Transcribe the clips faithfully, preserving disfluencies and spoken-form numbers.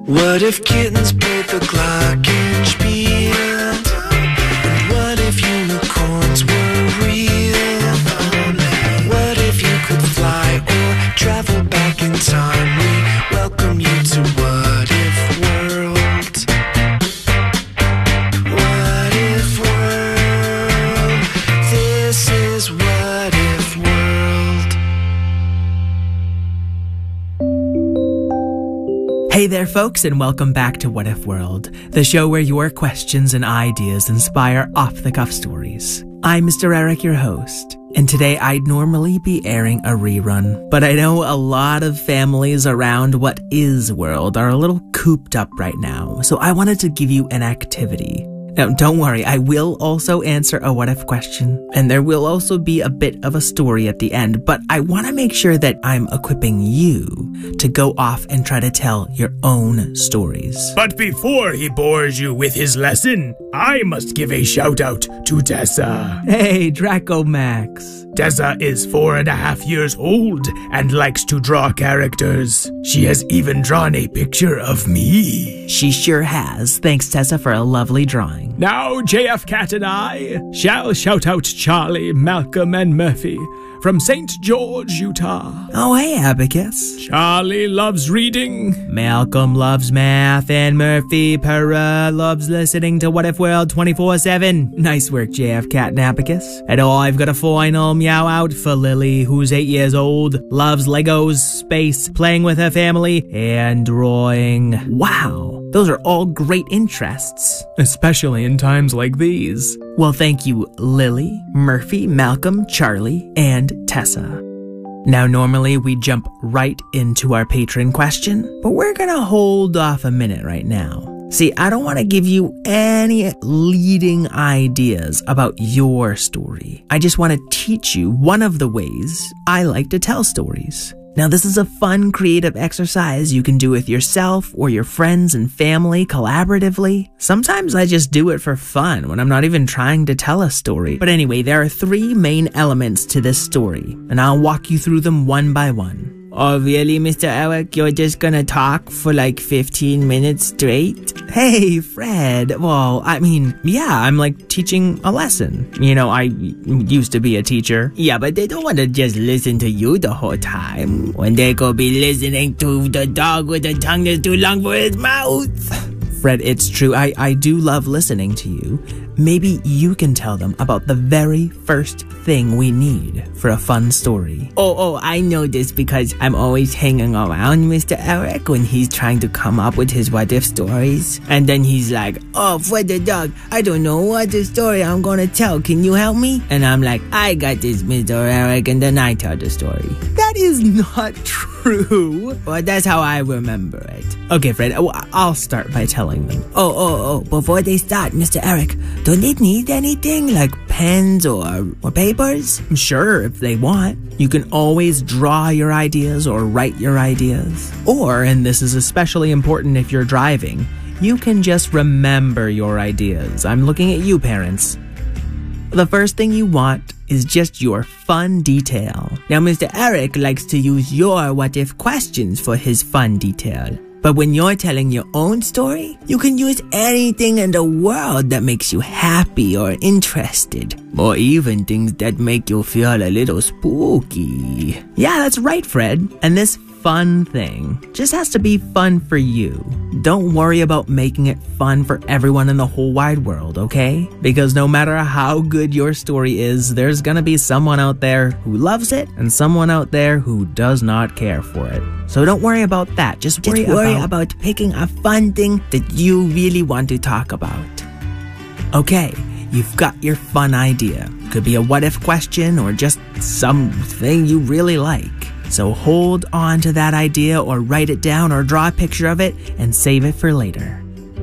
What if kittens played the glockenspiel? And what if unicorns were real? What if you could fly or travel back in time? We welcome you to What If World. What If World? This is What If World. Hey there, folks, and welcome back to What If World, the show where your questions and ideas inspire off-the-cuff stories. I'm Mister Eric, your host, and today I'd normally be airing a rerun, but I know a lot of families around What Is World are a little cooped up right now, so I wanted to give you an activity. Now, don't worry, I will also answer a what-if question, and there will also be a bit of a story at the end, but I want to make sure that I'm equipping you to go off and try to tell your own stories. But before he bores you with his lesson, I must give a shout-out to Tessa. Hey, Draco Max. Tessa is four and a half years old and likes to draw characters. She has even drawn a picture of me. She sure has. Thanks, Tessa, for a lovely drawing. Now, J F Cat and I shall shout out Charlie, Malcolm, and Murphy from Saint George, Utah. Oh, hey, Abacus. Charlie loves reading. Malcolm loves math, and Murphy Pera loves listening to What If World twenty-four seven. Nice work, J F Cat and Abacus. And oh, I've got a final meow out for Lily, who's eight years old, loves Legos, space, playing with her family, and drawing. Wow. Those are all great interests, especially in times like these. Well, thank you, Lily, Murphy, Malcolm, Charlie, and Tessa. Now, normally we jump right into our patron question, but we're gonna hold off a minute right now. See, I don't want to give you any leading ideas about your story. I just want to teach you one of the ways I like to tell stories. Now, this is a fun, creative exercise you can do with yourself or your friends and family collaboratively. Sometimes I just do it for fun when I'm not even trying to tell a story. But anyway, there are three main elements to this story, and I'll walk you through them one by one. Oh, really, Mister Eric? You're just gonna talk for like fifteen minutes straight? Hey, Fred. Well, I mean, yeah, I'm like teaching a lesson. You know, I used to be a teacher. Yeah, but they don't want to just listen to you the whole time when they could be listening to the dog with the tongue that's too long for his mouth. Fred, it's true. I, I do love listening to you. Maybe you can tell them about the very first thing we need for a fun story. Oh, oh, I know this because I'm always hanging around Mister Eric when he's trying to come up with his what-if stories. And then he's like, oh, Fred the dog, I don't know what the story I'm gonna tell. Can you help me? And I'm like, I got this, Mister Eric, and then I tell the story. That is not true. Well, that's how I remember it. Okay, Fred, I'll start by telling them. Oh, oh, oh, before they start, Mister Eric, don't they need anything like pens or, or papers? Sure, if they want. You can always draw your ideas or write your ideas. Or, and this is especially important if you're driving, you can just remember your ideas. I'm looking at you, parents. The first thing you want is just your fun detail. Now, Mister Eric likes to use your what-if questions for his fun detail. But when you're telling your own story, you can use anything in the world that makes you happy or interested. Or even things that make you feel a little spooky. Yeah, that's right, Fred. And this fun thing just has to be fun for you. Don't worry about making it fun for everyone in the whole wide world, okay? Because no matter how good your story is, there's gonna be someone out there who loves it and someone out there who does not care for it. So don't worry about that. Just worry, Just worry about, about picking a fun thing that you really want to talk about. Okay, you've got your fun idea. Could be a what-if question or just something you really like. So hold on to that idea or write it down or draw a picture of it and save it for later.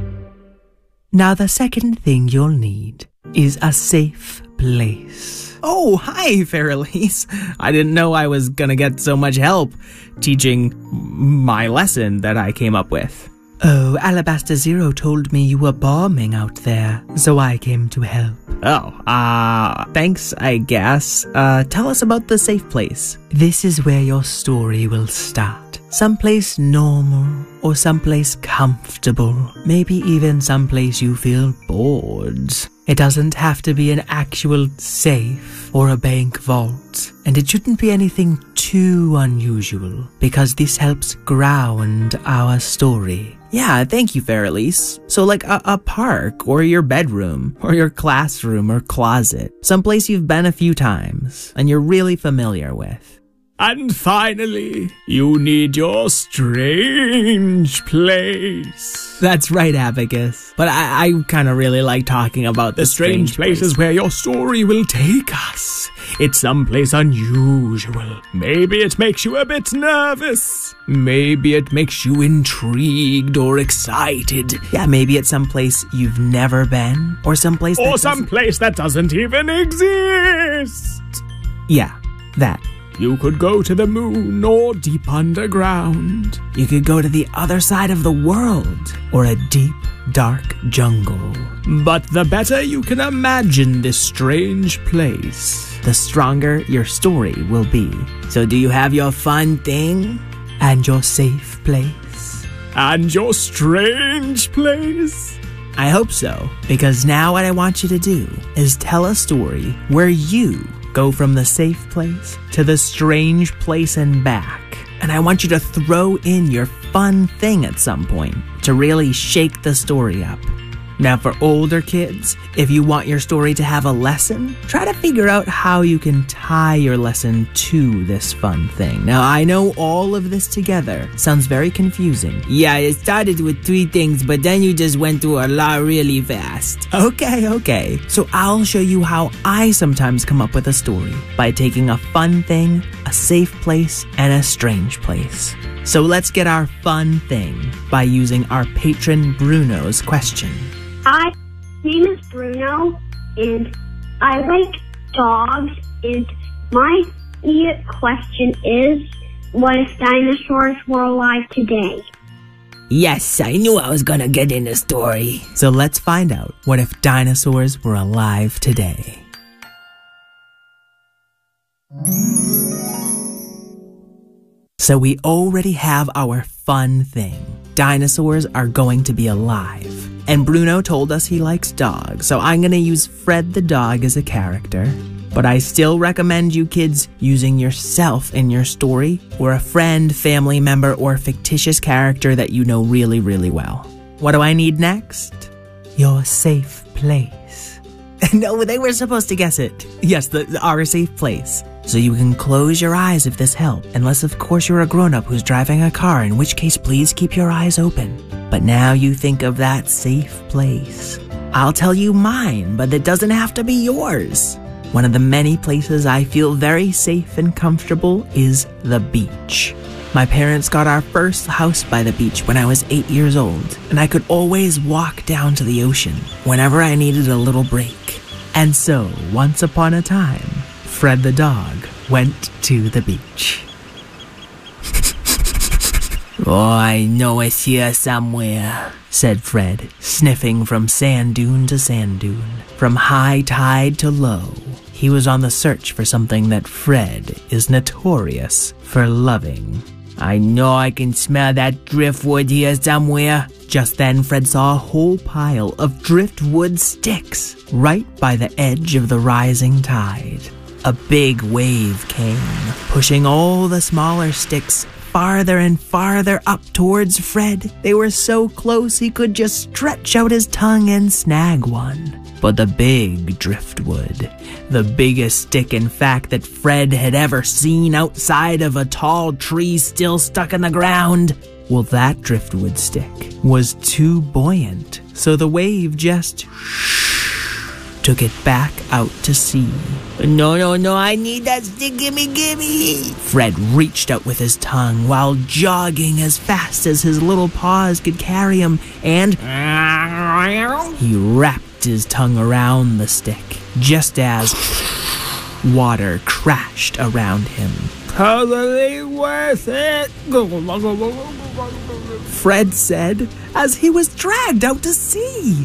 Now the second thing you'll need is a safe place. Oh, hi, Fairlies. I didn't know I was gonna get so much help teaching my lesson that I came up with. Oh, Alabaster Zero told me you were bombing out there, so I came to help. Oh, uh, thanks, I guess. Uh, tell us about the safe place. This is where your story will start. Someplace normal, or someplace comfortable. Maybe even someplace you feel bored. It doesn't have to be an actual safe or a bank vault. And it shouldn't be anything too unusual, because this helps ground our story. Yeah, thank you, Fairelise. So like a, a park, or your bedroom, or your classroom or closet. Someplace you've been a few times, and you're really familiar with. And finally, you need your strange place. That's right, Abacus. But I, I kind of really like talking about the, The strange, strange place, place is where your story will take us. It's someplace unusual. Maybe it makes you a bit nervous. Maybe it makes you intrigued or excited. Yeah, maybe it's someplace you've never been, or someplace that Or doesn't- someplace that doesn't even exist. Yeah, that. You could go to the moon or deep underground. You could go to the other side of the world, or a deep, dark jungle. But the better you can imagine this strange place, The stronger your story will be. So do you have your fun thing? And your safe place? and your strange place. I hope so, because now what I want you to do is tell a story where you go from the safe place to the strange place and back. And I want you to throw in your fun thing at some point to really shake the story up. Now for older kids, if you want your story to have a lesson, try to figure out how you can tie your lesson to this fun thing. Now I know all of this together sounds very confusing. Yeah, it started with three things, but then you just went through a lot really fast. Okay, okay. So I'll show you how I sometimes come up with a story by taking a fun thing, a safe place, and a strange place. So let's get our fun thing by using our patron Bruno's question. Hi, my name is Bruno, and I like dogs, and my question is, what if dinosaurs were alive today? Yes, I knew I was gonna get in the story. So let's find out what if dinosaurs were alive today. So we already have our fun thing. Dinosaurs are going to be alive. And Bruno told us he likes dogs, so I'm gonna use Fred the dog as a character. But I still recommend you kids using yourself in your story, or a friend, family member, or fictitious character that you know really, really well. What do I need next? Your safe place. No, they were supposed to guess it. Yes, the, the our safe place. So you can close your eyes if this helps, unless of course you're a grown-up who's driving a car, in which case please keep your eyes open. But now you think of that safe place. I'll tell you mine, but it doesn't have to be yours. One of the many places I feel very safe and comfortable is the beach. My parents got our first house by the beach when I was eight years old, and I could always walk down to the ocean whenever I needed a little break. And so, once upon a time, Fred the dog went to the beach. Oh, I know it's here somewhere, said Fred, sniffing from sand dune to sand dune, from high tide to low. He was on the search for something that Fred is notorious for loving. I know I can smell that driftwood here somewhere. Just then, Fred saw a whole pile of driftwood sticks right by the edge of the rising tide. A big wave came, pushing all the smaller sticks farther and farther up towards Fred. They were so close he could just stretch out his tongue and snag one. But the big driftwood, the biggest stick in fact that Fred had ever seen outside of a tall tree still stuck in the ground, well, that driftwood stick was too buoyant, so the wave just took it back out to sea. No, no, no, I need that stick, gimme, gimme! Fred reached out with his tongue while jogging as fast as his little paws could carry him, and he wrapped his tongue around the stick, just as water crashed around him. Totally worth it, Fred said as he was dragged out to sea.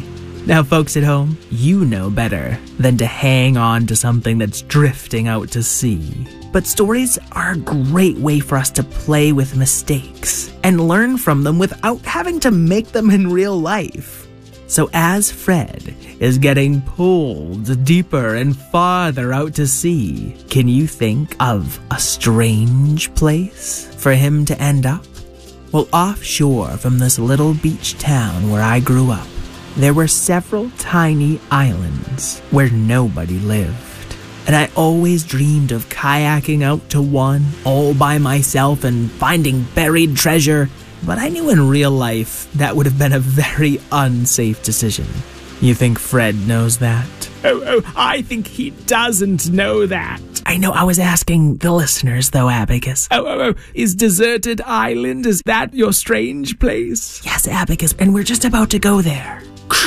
Now, folks at home, you know better than to hang on to something that's drifting out to sea. But stories are a great way for us to play with mistakes and learn from them without having to make them in real life. So as Fred is getting pulled deeper and farther out to sea, can you think of a strange place for him to end up? Well, offshore from this little beach town where I grew up, there were several tiny islands where nobody lived. And I always dreamed of kayaking out to one all by myself and finding buried treasure, but I knew in real life that would have been a very unsafe decision. You think Fred knows that? Oh, oh, I think he doesn't know that. I know, I was asking the listeners though, Abacus. Oh, oh, oh, is Deserted Island, is that your strange place? Yes, Abacus, and we're just about to go there.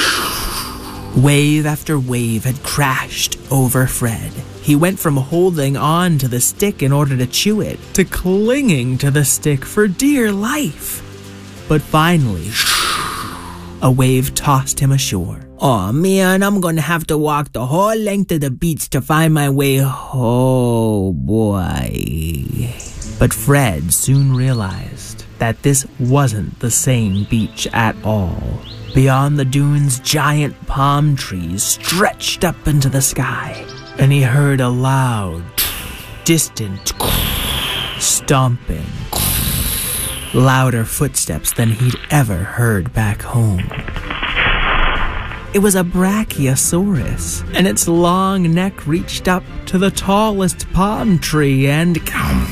Wave after wave had crashed over Fred. He went from holding on to the stick in order to chew it, to clinging to the stick for dear life. But finally, a wave tossed him ashore. Oh man, I'm gonna have to walk the whole length of the beach to find my way. Oh boy. But Fred soon realized that this wasn't the same beach at all. Beyond the dunes, giant palm trees stretched up into the sky, and he heard a loud, distant stomping, louder footsteps than he'd ever heard back home. It was a Brachiosaurus, and its long neck reached up to the tallest palm tree and...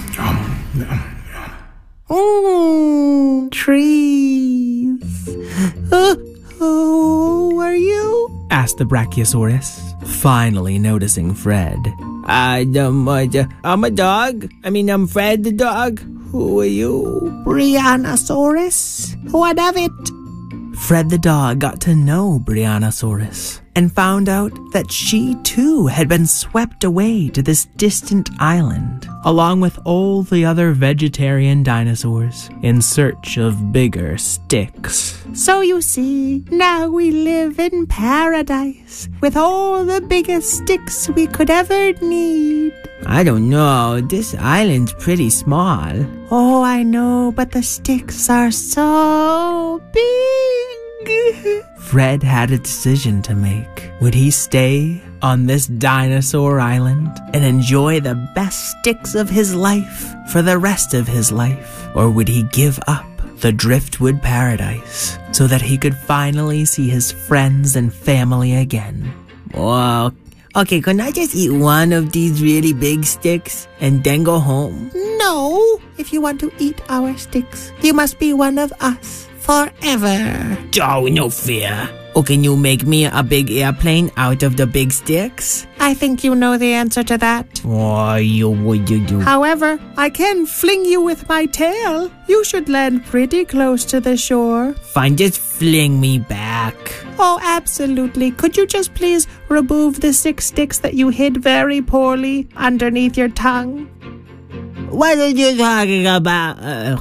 Oh, trees. Uh, who are you? Asked the Brachiosaurus, finally noticing Fred. I, um, uh, I'm a dog. I mean, I'm Fred the dog. Who are you? Briannosaurus. What of it? Fred the dog got to know Briannosaurus and found out that she too had been swept away to this distant island, along with all the other vegetarian dinosaurs, in search of bigger sticks. So you see, now we live in paradise, with all the biggest sticks we could ever need. I don't know, this island's pretty small. Oh, I know, but the sticks are so big. Fred had a decision to make. Would he stay on this dinosaur island and enjoy the best sticks of his life for the rest of his life? Or would he give up the driftwood paradise so that he could finally see his friends and family again? Well, okay, can I just eat one of these really big sticks and then go home? No, if you want to eat our sticks, you must be one of us. Forever. Oh, no fear. Oh, can you make me a big airplane out of the big sticks? I think you know the answer to that. Oh, you would you do? However, I can fling you with my tail. You should land pretty close to the shore. Fine, just fling me back. Oh, absolutely. Could you just please remove the six sticks that you hid very poorly underneath your tongue? What are you talking about? Uh,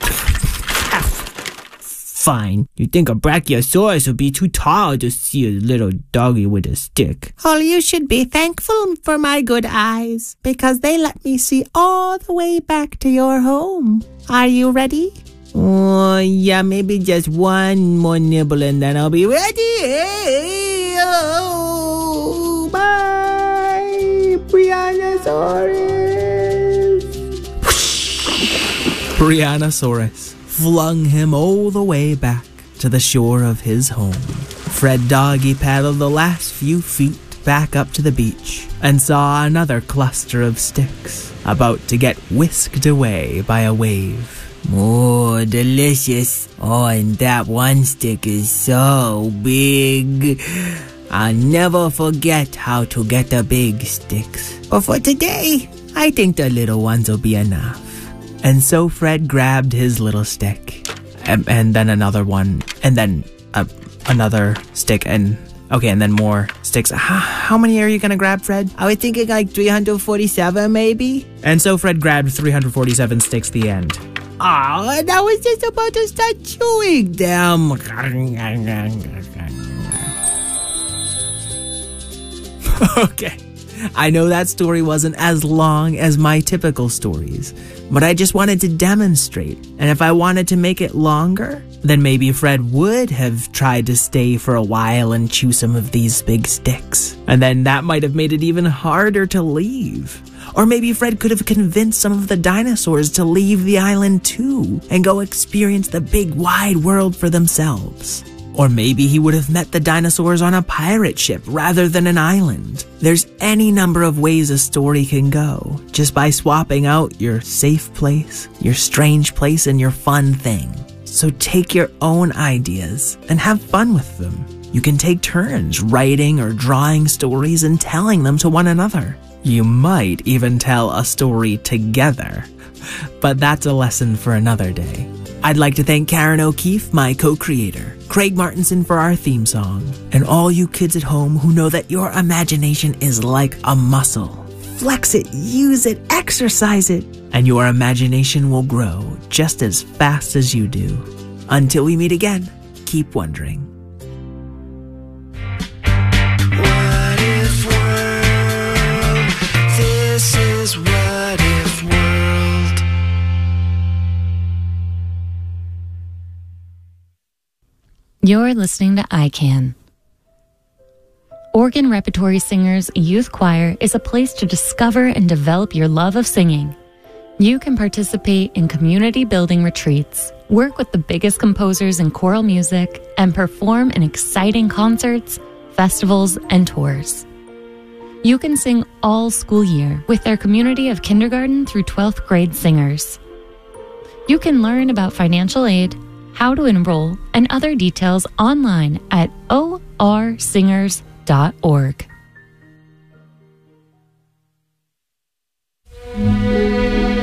Fine. You think a Brachiosaurus would be too tall to see a little doggy with a stick? Well, you should be thankful for my good eyes, because they let me see all the way back to your home. Are you ready? Oh, yeah, maybe just one more nibble and then I'll be ready. Oh, bye, Briannosaurus. Briannosaurus flung him all the way back to the shore of his home. Fred Doggy paddled the last few feet back up to the beach and saw another cluster of sticks about to get whisked away by a wave. Oh, delicious. Oh, and that one stick is so big. I'll never forget how to get the big sticks. But for today, I think the little ones will be enough. And so Fred grabbed his little stick, and, and then another one, and then uh, another stick, and okay, and then more sticks. How, how many are you gonna grab, Fred? I was thinking like three hundred forty-seven, maybe? And so Fred grabbed three hundred forty-seven sticks at the end. Oh, and I was just about to start chewing them. Okay. I know that story wasn't as long as my typical stories, but I just wanted to demonstrate. And if I wanted to make it longer, then maybe Fred would have tried to stay for a while and chew some of these big sticks. And then that might have made it even harder to leave. Or maybe Fred could have convinced some of the dinosaurs to leave the island too and go experience the big wide world for themselves. Or maybe he would have met the dinosaurs on a pirate ship rather than an island. There's any number of ways a story can go, just by swapping out your safe place, your strange place, and your fun thing. So take your own ideas and have fun with them. You can take turns writing or drawing stories and telling them to one another. You might even tell a story together, but that's a lesson for another day. I'd like to thank Karen O'Keefe, my co-creator, Craig Martinson for our theme song, and all you kids at home who know that your imagination is like a muscle. Flex it, use it, exercise it, and your imagination will grow just as fast as you do. Until we meet again, keep wondering. What if world? This is what if world. You're listening to I CAN. Oregon Repertory Singers Youth Choir is a place to discover and develop your love of singing. You can participate in community building retreats, work with the biggest composers in choral music, and perform in exciting concerts, festivals, and tours. You can sing all school year with our community of kindergarten through twelfth grade singers. You can learn about financial aid, how to enroll, and other details online at o r singers dot org.